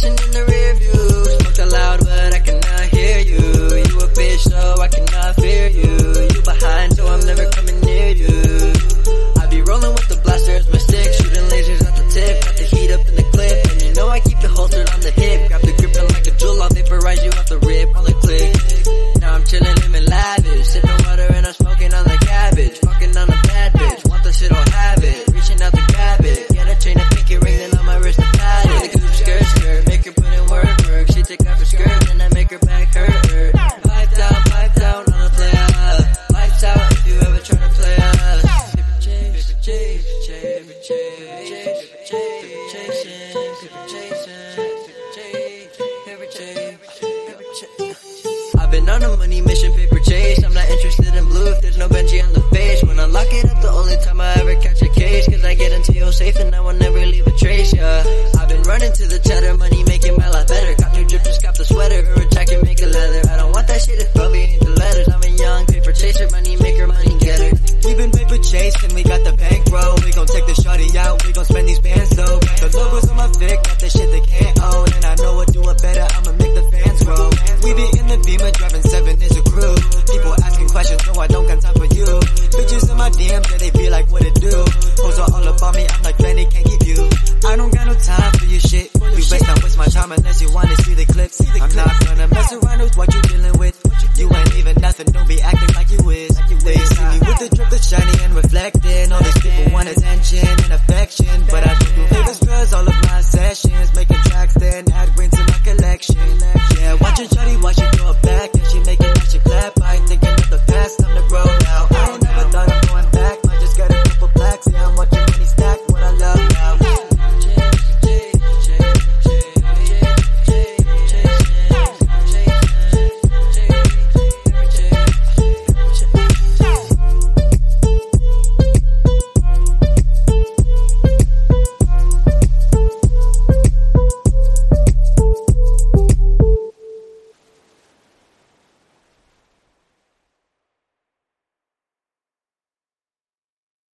listen in the rear view. Smoked out loud, but I cannot hear you. You a bitch, so I cannot fear you. You behind, so I'm never coming near you. I be rolling with the blasters, my stick, shooting lasers at the tip. Got the heat up in the clip, and you know I keep it holstered on the hip. Grab the grip and like a jewel, I'll vaporize you off the rip on the click. Now I'm chilling, living lavish, sipping water and I'm smoking on the cabbage. Fucking on a bad bitch, want the shit, I'll have it. Reaching out to grab it, get a chain, a pinky ring, then on my wrist to pat it. The coupe skirt, make her put in work. She take off her skirt, then I make her back hurt. Pipe down on the player. Lights out if you ever try to play us. I've been on a money mission, paper chase. I'm not interested in blue if there's no Benji on the face. When I lock it up, the only time I ever catch a case. Cause I get into your safe and I will never leave a trace, yeah. I've been running to the cheddar, money making my life better. Got new drip, just got the sweater, or a jacket, make a leather. I don't want that shit if probably ain't the letters. I'm a young paper chaser, money maker, money getter. We been paper chasing, we got the bankroll. We gon' take the shorty out, we gon' spend these bands though. Got the logos on my Vic, got the shit they can't own. And I know what do it better, I'ma make the fans grow. We be in the Beamer, driving 7 is a crew. People asking questions, no I don't got time for you. Bitches in my DMs, yeah they be like what it do. Hoes are all up on me, I'm like Benny, can't keep you. I don't got no time for your shit. You best not waste my time unless you wanna see the clips. I'm not gonna mess around with what you dealing with. You ain't even nothing, don't be acting